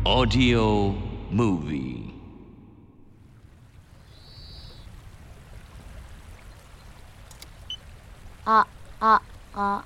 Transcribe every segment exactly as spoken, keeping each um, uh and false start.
Audio Movie. あ、あ、あ。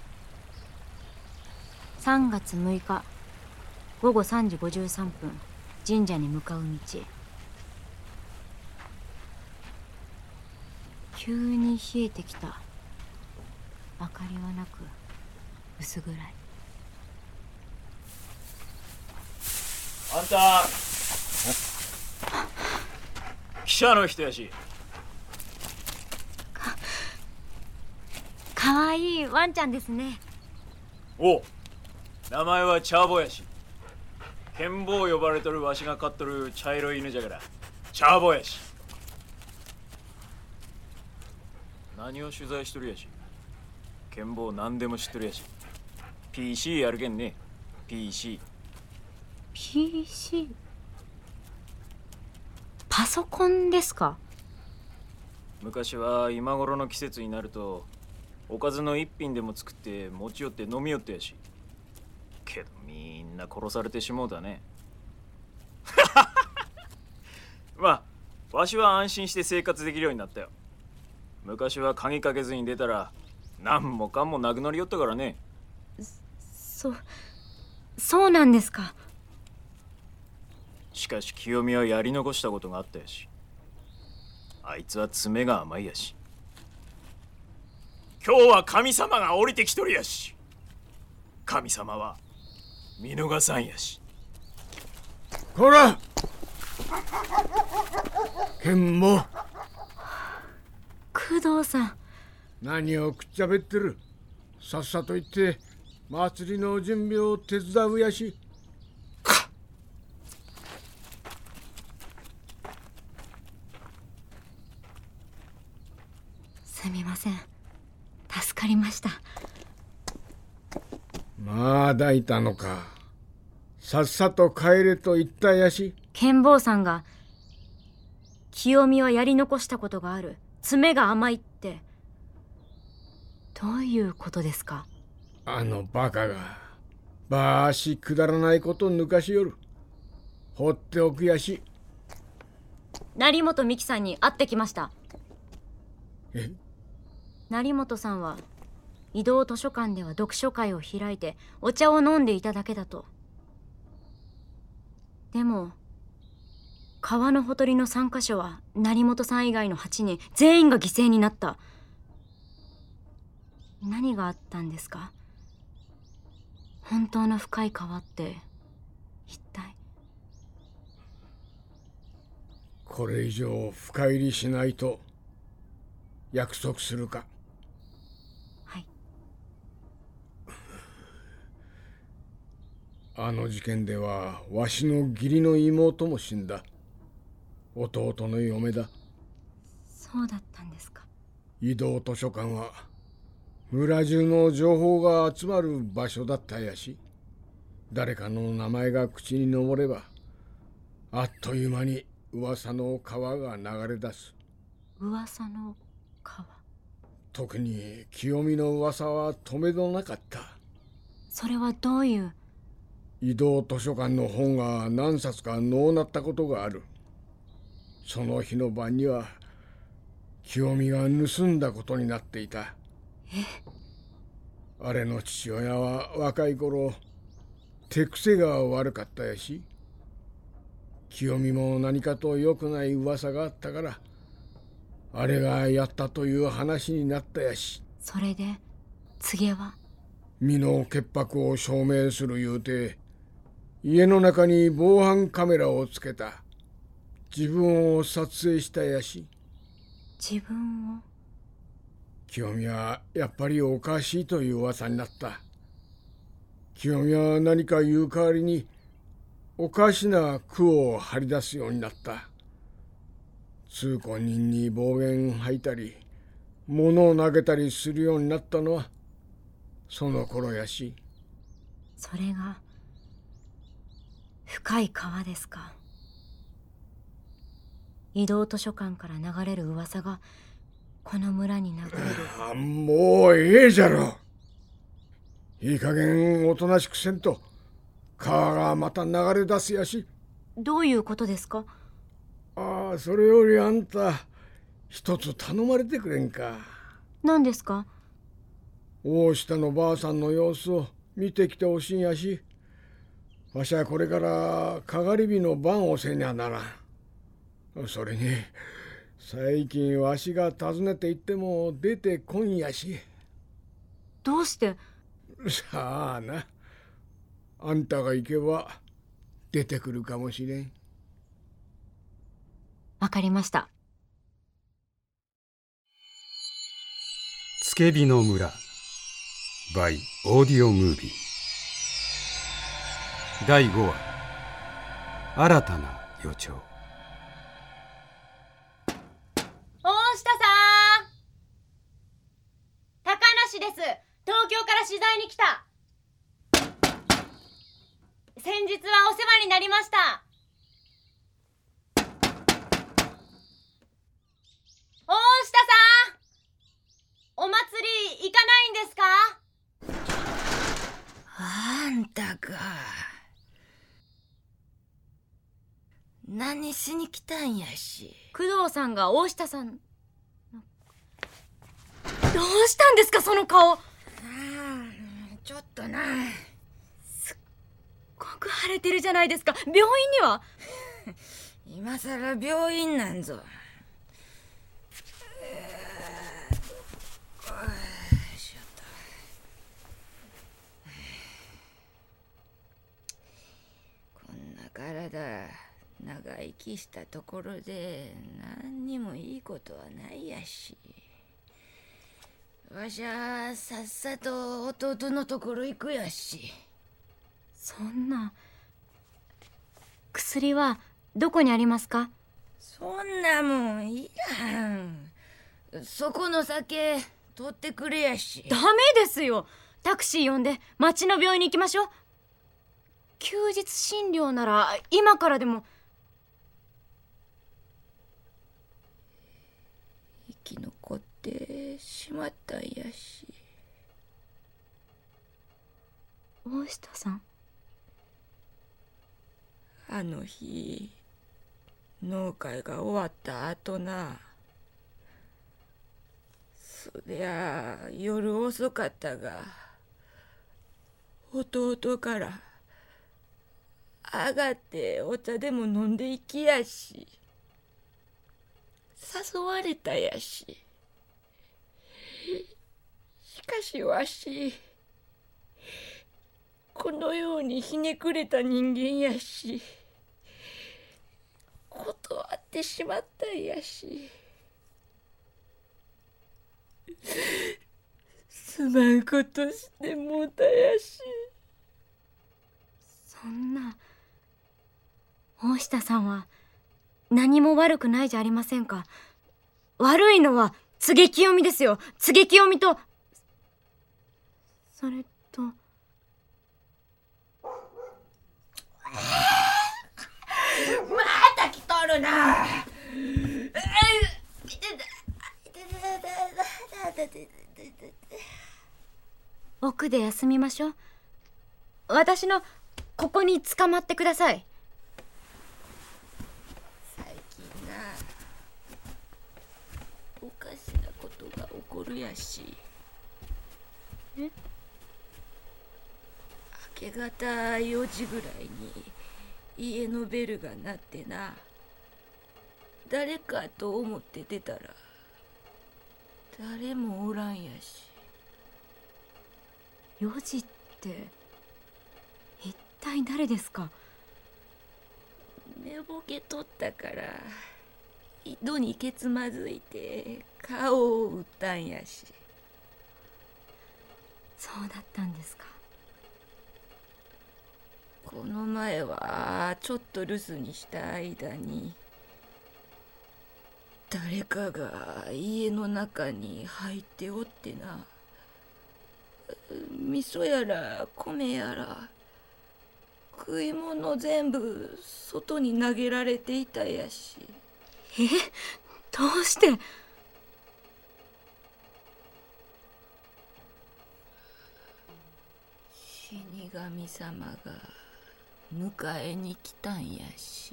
さんがつむいかごごさんじごじゅうさんぷん、神社に向かう道。急に冷えてきた。明かりはなく薄暗い。 あんた記者の人やし。 かかわいいワンちゃんですね。 おう、名前はチャーボやし。ケンボー呼ばれとるわしが飼っとる茶色い犬じゃからチャーボやし。何を取材しとるやし。ケンボー何でも知っとるやし。 ピーシー やるけんね。 ピーシー。 ピーシー？ パソコンですか？ 昔は今頃の季節になるとおかずの一品でも作って持ち寄って飲み寄ってやし。けどみんな殺されてしもうだね。まあわしは安心して生活できるようになったよ。昔は鍵かけずに出たら何もかんもなくなりよったからね。 そそうなんですか。 しかし清美はやり残したことがあったやし。あいつは爪が甘いやし。今日は神様が降りてきとるやし。神様は見逃さんやし。 こらケンボー、 工藤さん。 何をくっちゃべってる。さっさと行って祭りの準備を手伝うやし。 すみません、助かりました。 まだいたのか。さっさと帰れと言ったやし。 ケンボーさんが清美はやり残したことがある、爪が甘いって、どういうことですか？ あのバカがばーしくだらないこと抜かしよる。放っておくやし。 成本美樹さんに会ってきました。 え？ 成本さんは移動図書館では読書会を開いてお茶を飲んでいただけだと。でも川のほとりの参加者は成本さん以外のはちにん全員が犠牲になった。何があったんですか？本当の深い川って一体。 これ以上深入りしないと約束するか？ はい。 あの事件ではわしの義理の妹も死んだ。弟の嫁だ。 そうだったんですか。 移動図書館は村中の情報が集まる場所だったやし。誰かの名前が口に上ればあっという間に噂の川が流れ出す。 噂の川。 特に清美の噂は止めどなかった。 それはどういう？ 移動図書館の本が何冊かのうなったことがある。その日の晩には清美が盗んだことになっていた。 え？ あれの父親は若い頃手癖が悪かったやし。清美も何かと良くない噂があったからあれがやったという話になったやし。 それで告げは？ 身の潔白を証明する言うて家の中に防犯カメラをつけた。自分を撮影したやし。 自分を？ 清美はやっぱりおかしいという噂になった。清美は何か言う代わりにおかしな句を張り出すようになった。通行人に暴言吐いたり物を投げたりするようになったのはその頃やし。 それが深い川ですか。移動図書館から流れる噂がこの村に流れる。 あ、もうええじゃろ。いい加減おとなしくせんと川がまた流れ出すやし。 どういうことですか？ ああ、それよりあんた一つ頼まれてくれんか。 何ですか？ 大下のばあさんの様子を見てきてほしいんやし、わしはこれからかがり火の番をせにゃならん。それに最近わしが訪ねて行っても出てこんやし。 どうして？ さあな、あんたが行けば出てくるかもしれん。 わかりました。 つけびの村 by オーディオムービーだいごわ新たな予兆。 大下さん、高梨です。東京から取材に来た。先日はお世話になりました。大下さん、お祭り行かないんですか？ あんたか。何しに来たんやし。 工藤さんが大下さん。どうしたんですか、その顔。 ああ、ちょっとな。 すっごく腫れてるじゃないですか。病院には？ 今さら病院なんぞ。こんな体長生きしたところで何にもいいことはないやし、わしゃさっさと弟のところ行くやし。 そんな。薬はどこにありますか？ そんなもんいらん。そこの酒取ってくれやし。 ダメですよ。タクシー呼んで町の病院に行きましょう。休日診療なら今からでも。 生き残ってしまったんやし。 大下さん、 あの日農会が終わった後な、そりゃあ夜遅かったが弟から上がってお茶でも飲んでいきやし、誘われたやし。しかしわしこのようにひねくれた人間やし、断ってしまったんやし。すまんことしてもうたやし。 そんな。大下さんは何も悪くないじゃありませんか。悪いのは柘植清美ですよ。柘植清美と、それと。 また来とるな。 奥で休みましょう。私のここに捕まってください。 最近な、おかしなことが起こるやし。 え？ 明け方よじぐらいに家のベルが鳴ってな、誰かと思って出たら誰もおらんやし。 よじって一体誰ですか？ 寝ぼけとったから井戸にけつまずいて顔を打ったんやし。 そうだったんですか。 この前はちょっと留守にした間に誰かが家の中に入っておってな、味噌やら米やら食い物全部外に投げられていたやし。 え？どうして？ 死神様が迎えに来たんやし。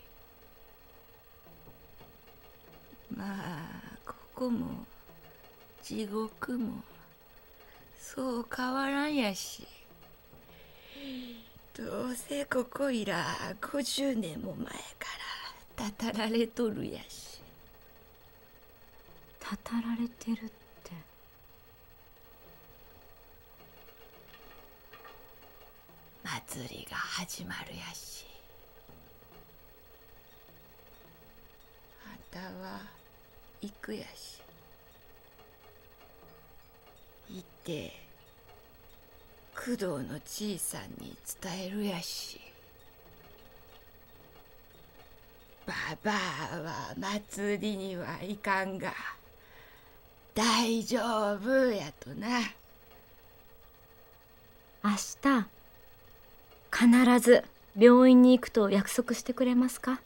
まあここも地獄もそう変わらんやし、どうせここいらごじゅうねんも前からたたられとるやし。 たたられてるって。 祭りが始まるやし。あんたは行くやし。行って工藤のじいさんに伝えるやし。ばばあは祭りには行かんが大丈夫やとな。 明日必ず病院に行くと約束してくれますか？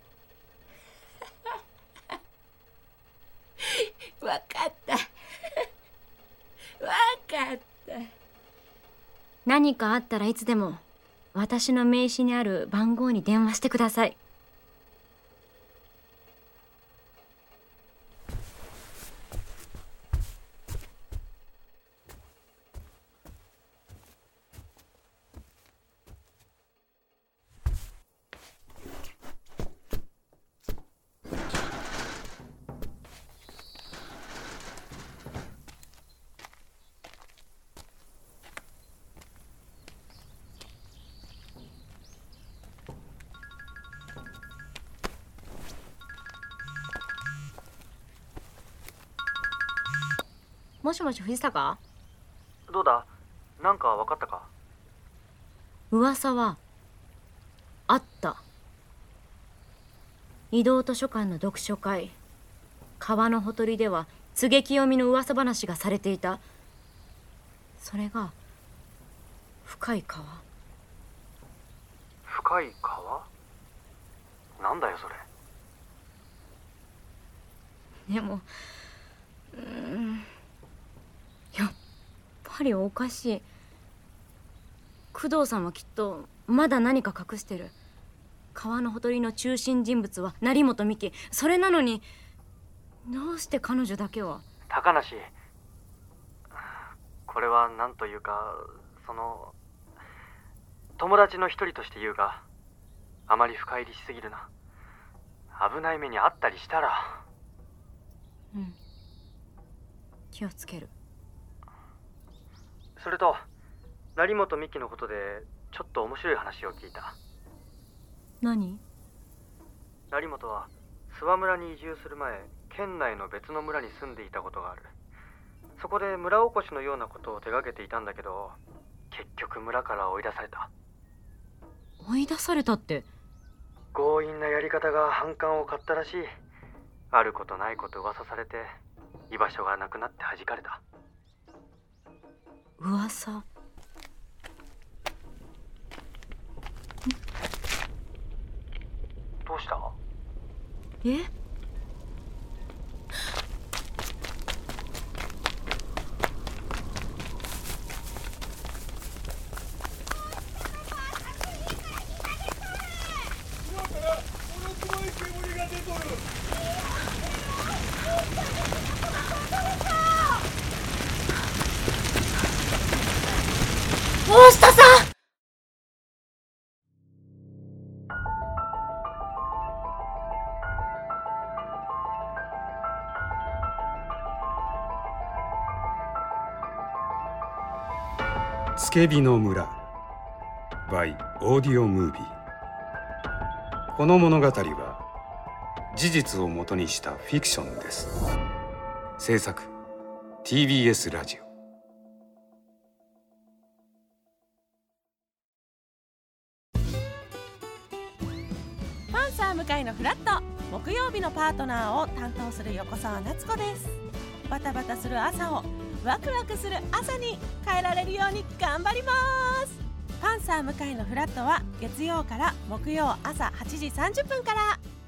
わかったわかった。 何かあったらいつでも私の名刺にある番号に電話してください。もしもし藤坂？ どうだ？なんか分かったか？ 噂はあった。移動図書館の読書会、川のほとりでは告げ清みの噂話がされていた。それが深い川。 深い川？なんだよそれ。 でもうーんやっぱりおかしい。工藤さんはきっとまだ何か隠してる。川のほとりの中心人物は成本美希。それなのにどうして彼女だけは。 高梨、これは何というか、その友達の一人として言うが、あまり深入りしすぎるな。危ない目にあったりしたら。 うん、気をつける。 それと成本美希のことでちょっと面白い話を聞いた。 何？ 成本は諏訪村に移住する前、県内の別の村に住んでいたことがある。そこで村おこしのようなことを手がけていたんだけど、結局村から追い出された。 追い出されたって？ 強引なやり方が反感を買ったらしい。あることないこと噂されて居場所がなくなって弾かれた。 噂？ どうした？ え？大下さん！ つけびの村 by オーディオムービー。この物語は事実をもとにしたフィクションです。制作 ティービーエス ラジオ。 パンサー向井のフラット、木曜日のパートナーを担当する横澤夏子です。バタバタする朝をワクワクする朝に変えられるように頑張ります。パンサー向井のフラットは月曜から木曜朝はちじさんじゅっぷんから。